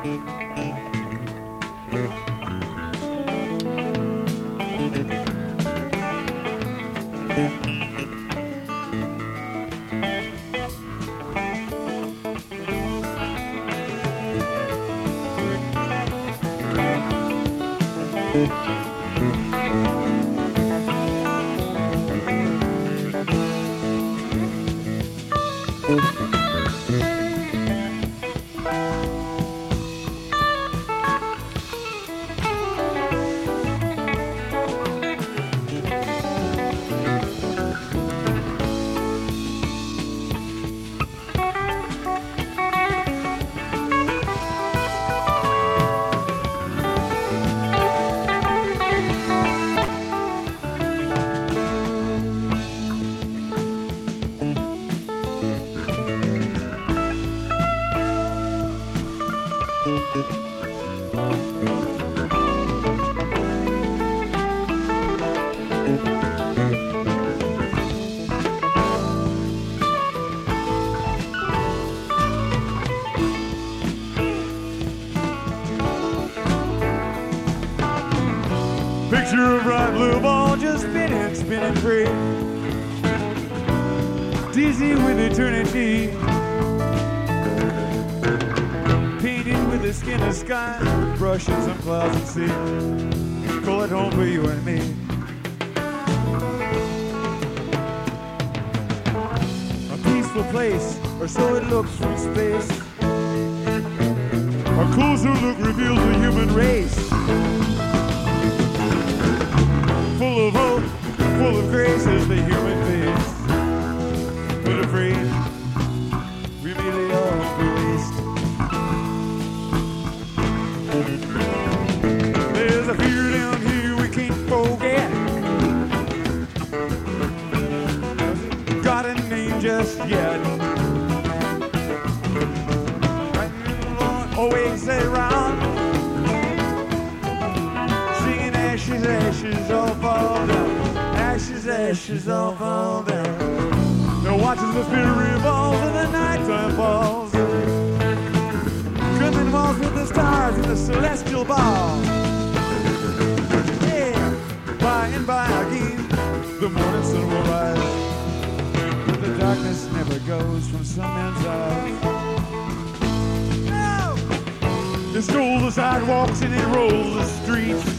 Picture of bright blue ball just spinning, spinning free, dizzy with eternity, painted with the skin of sky, brushing some clouds and sea. Call it home for you and me. A peaceful place, or so it looks from space. A closer look reveals the human race. Full of hope, full of grace is the human face. But afraid, we may lay all to waste. There's a fear down here we can't forget. Got a name just yet. Always around. Ashes, ashes, all fall down. Ashes, ashes, all fall down. Now watches the spirit revolve and the nighttime falls. Coming walls with the stars in the celestial ball. Yeah, by and by again, the morning sun will rise. But the darkness never goes from some men's eyes. No! They stroll the sidewalks and it rolls the streets.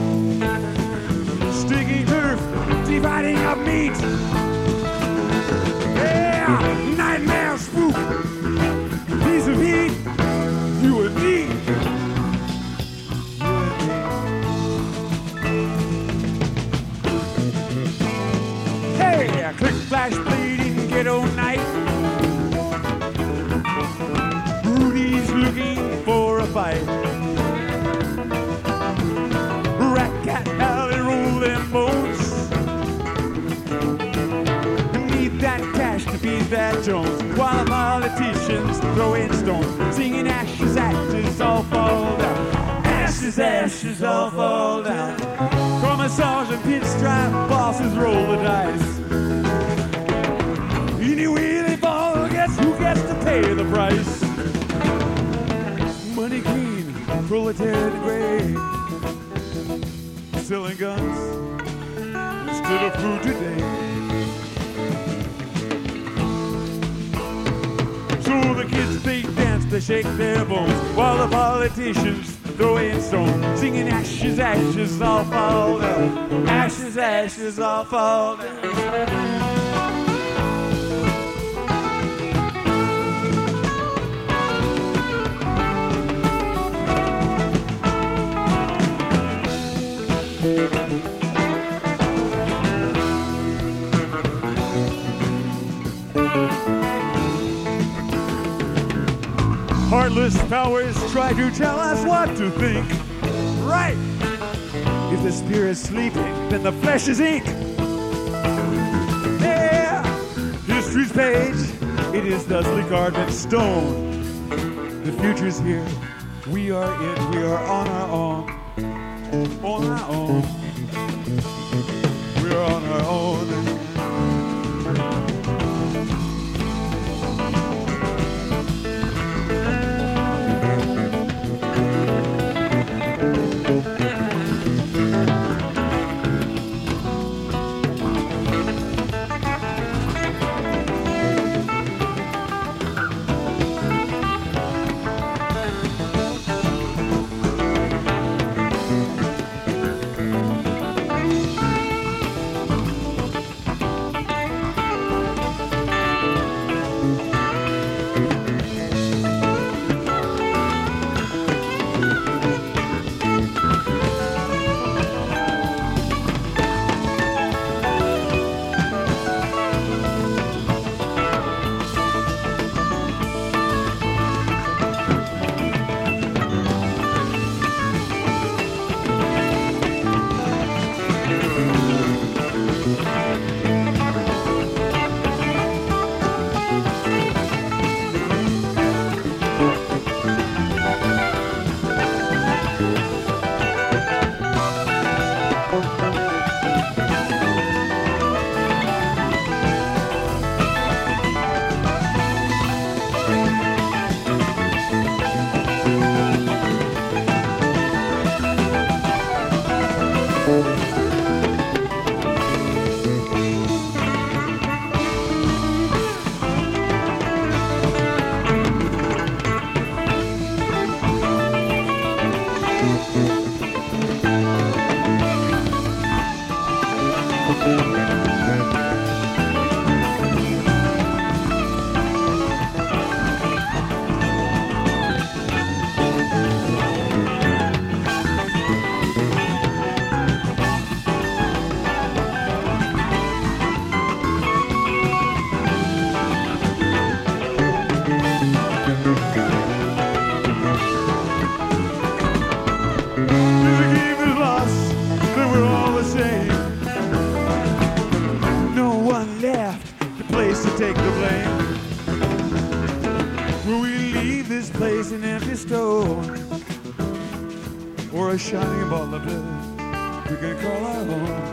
Sticky turf, dividing up meat. Yeah, nightmare spook, piece of heat. You and me, you and me. Hey, click, flash, bleeding, ghetto night. Rudy's looking for a fight. Rat, cat, alley, roll them boats. Need that cash to beat that Jones. While the politicians throwing stones, singing ashes, ashes, all fall down. Ashes, ashes, all fall down. Commissars and pinstripe bosses roll the dice. Anyway they fall, guess who gets to pay the price? Money green, proletariat gray. Selling guns instead of food today. So the kids, they dance, they shake their bones, while the politicians throw in stones, singing ashes, ashes, all fall down. Ashes, ashes, all fall down. Heartless powers try to tell us what to think. Right! If the spirit's sleeping, then the flesh is ink. Yeah! History's page, it is thusly carved in stone. The future's here. We are it. We are on our own. On our own. We're on our own. replace an empty stone or a shining ball of blood. We can call our home.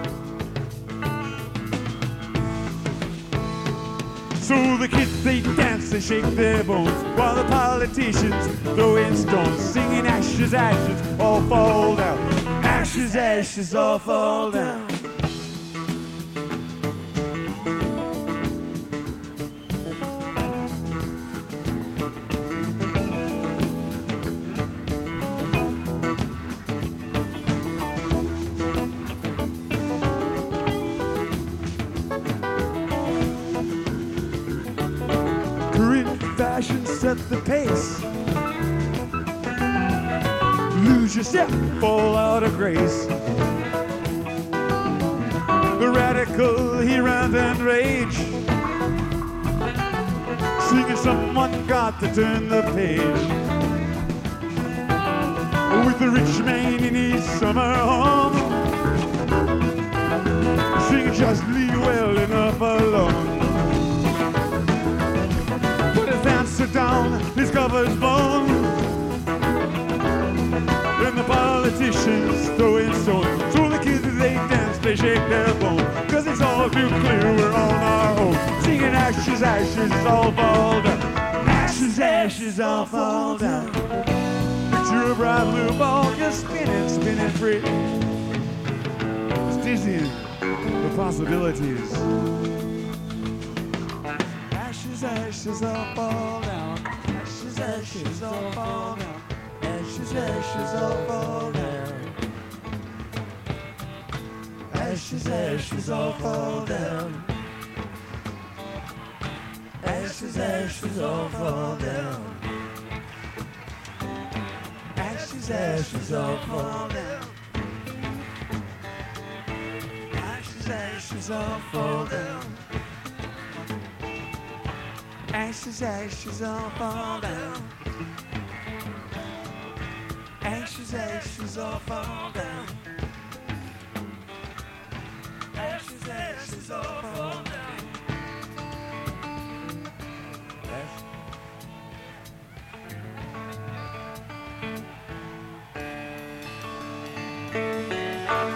So the kids, they dance and shake their bones, while the politicians throw in stones, singing ashes, ashes, all fall down. Ashes, ashes, all fall down. Fashion set the pace. Lose your step, fall out of grace. The radical, he rant and rage, singing someone got to turn the page. With the rich man in his summer home, singing just leave well enough alone. Dancer down, his cover's bone, and the politicians throw in stones. So the kids, they dance, they shake their bone, cause it's all too clear we're on our own. Singing ashes, ashes, all fall down. Ashes, ashes, all fall down. Picture a bright blue ball just spinning, spinning free. It's dizzying, the possibilities. Ashes, ashes, all fall down. Ashes, ashes, all fall down. Ashes, ashes, all fall down. Ashes, ashes, all fall down. Ashes, ashes, all fall down. Ashes, ashes, all fall down. Ashes, ashes, all fall down. Ashes, ashes, all fall down. Ashes, ashes, all fall down.